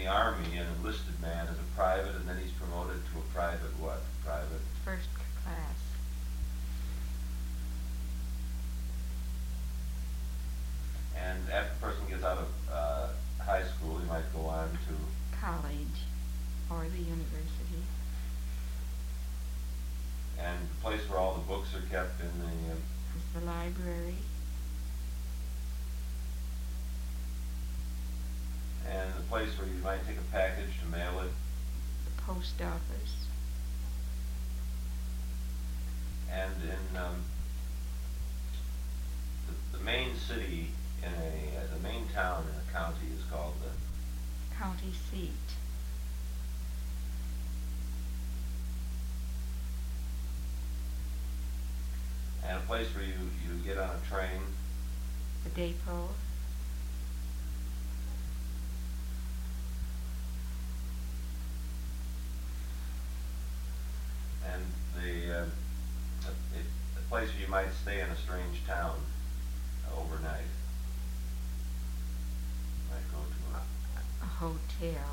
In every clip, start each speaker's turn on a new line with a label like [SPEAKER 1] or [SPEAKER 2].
[SPEAKER 1] the Army, an enlisted man, as a private, and then he's promoted to a private what? Private?
[SPEAKER 2] First class.
[SPEAKER 1] And after a person gets out of high school, he might go on to
[SPEAKER 2] College or the university.
[SPEAKER 1] and the place where all the books are kept in the
[SPEAKER 2] Is the library.
[SPEAKER 1] and the place where you might take a package to mail it,
[SPEAKER 2] The post office.
[SPEAKER 1] and in the main city in the main town in a county is called the
[SPEAKER 2] County seat.
[SPEAKER 1] and a place where you get on a train,
[SPEAKER 2] The depot.
[SPEAKER 1] and the place where you might stay in a strange town overnight. Might go to
[SPEAKER 2] A hotel.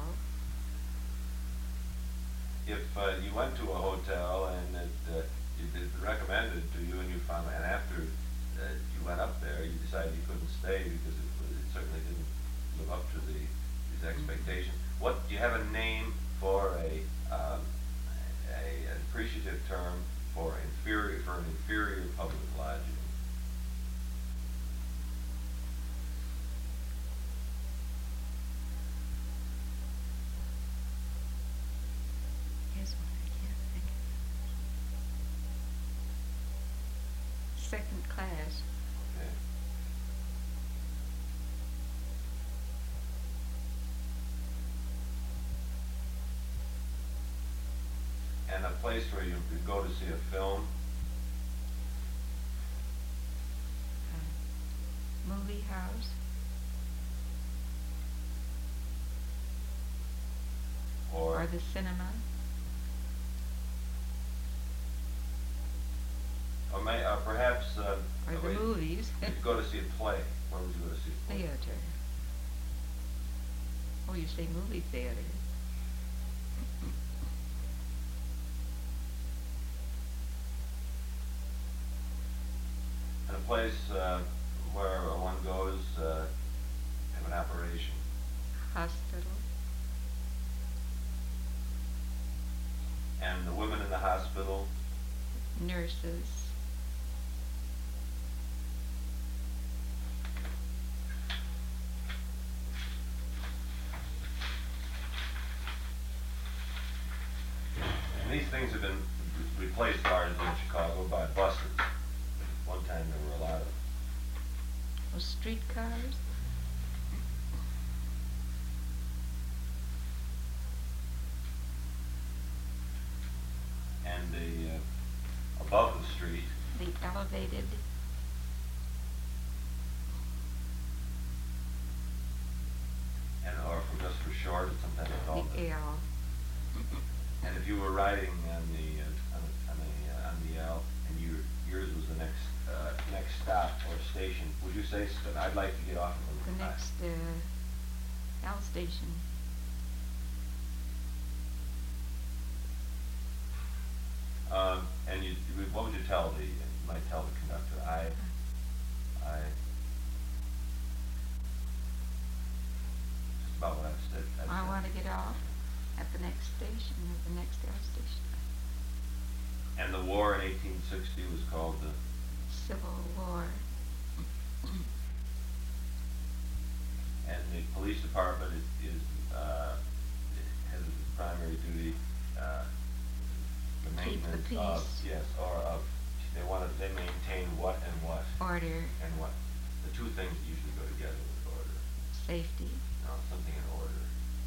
[SPEAKER 1] if you went to a hotel and it recommended to you and you found, and after you went up there, you decided you couldn't stay because it certainly didn't live up to these expectations. What do you have a name for an appreciative term for an inferior public lodging?
[SPEAKER 2] Here's one I can't think of. Second class.
[SPEAKER 1] Okay. And a place where you could go to see a film,
[SPEAKER 2] Movie house. Or the cinema.
[SPEAKER 1] or perhaps
[SPEAKER 2] Or the
[SPEAKER 1] wait,
[SPEAKER 2] movies.
[SPEAKER 1] you could go to see a play. Where would you go to see a play?
[SPEAKER 2] Theater. Oh, you say movie theater.
[SPEAKER 1] And a place where one goes to have an operation.
[SPEAKER 2] Hospital.
[SPEAKER 1] And the women in the hospital,
[SPEAKER 2] Nurses.
[SPEAKER 1] and these things have been replaced largely in Chicago by buses. One time there were a lot of
[SPEAKER 2] Or streetcars.
[SPEAKER 1] and above the street,
[SPEAKER 2] The elevated.
[SPEAKER 1] or for just for short, it's sometimes called
[SPEAKER 2] The L.
[SPEAKER 1] And if you were riding on the L, and yours was the next stop or station, would you say, I'd like to get off of
[SPEAKER 2] The next L station.
[SPEAKER 1] And what would you tell you might tell the conductor? Just about what I've said.
[SPEAKER 2] I want to get off at the next station or the next L station.
[SPEAKER 1] And the war in 1860 was called the
[SPEAKER 2] Civil War.
[SPEAKER 1] and the police department has its primary duty the
[SPEAKER 2] Keep the
[SPEAKER 1] maintenance of
[SPEAKER 2] peace.
[SPEAKER 1] yes or of they maintain what and what
[SPEAKER 2] Order.
[SPEAKER 1] and what the two things that usually go together with order.
[SPEAKER 2] Safety.
[SPEAKER 1] No, something in order.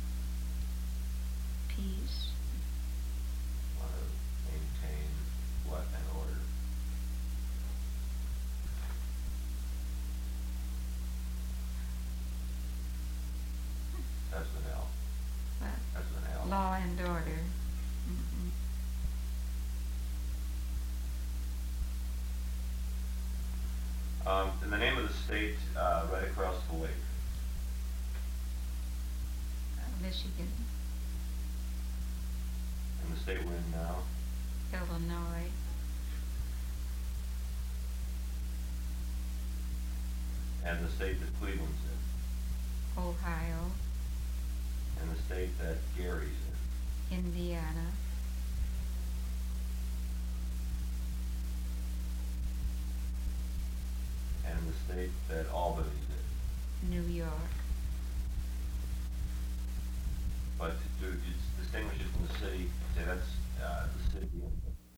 [SPEAKER 2] Peace.
[SPEAKER 1] Want to maintain what and order. That's an L.
[SPEAKER 2] What?
[SPEAKER 1] That's an L.
[SPEAKER 2] Law and order. Mhm.
[SPEAKER 1] And the name of the state right across the lake.
[SPEAKER 2] Michigan,
[SPEAKER 1] And the state we're in now?
[SPEAKER 2] Illinois,
[SPEAKER 1] And the state that Cleveland's in?
[SPEAKER 2] Ohio,
[SPEAKER 1] And the state that Gary's in?
[SPEAKER 2] Indiana,
[SPEAKER 1] And the state that Albany's in?
[SPEAKER 2] New York,
[SPEAKER 1] But to distinguish it from the city, say that's, the city of